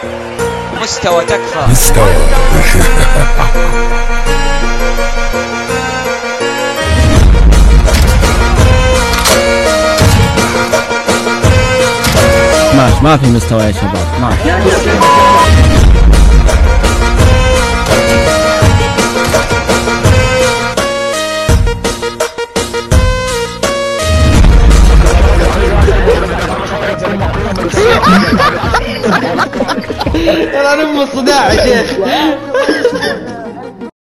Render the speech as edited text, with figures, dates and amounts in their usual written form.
مستوى تكفى. مستوى. ما في مستوى يا شباب، ما في. انا ام الصداع يا شيخ.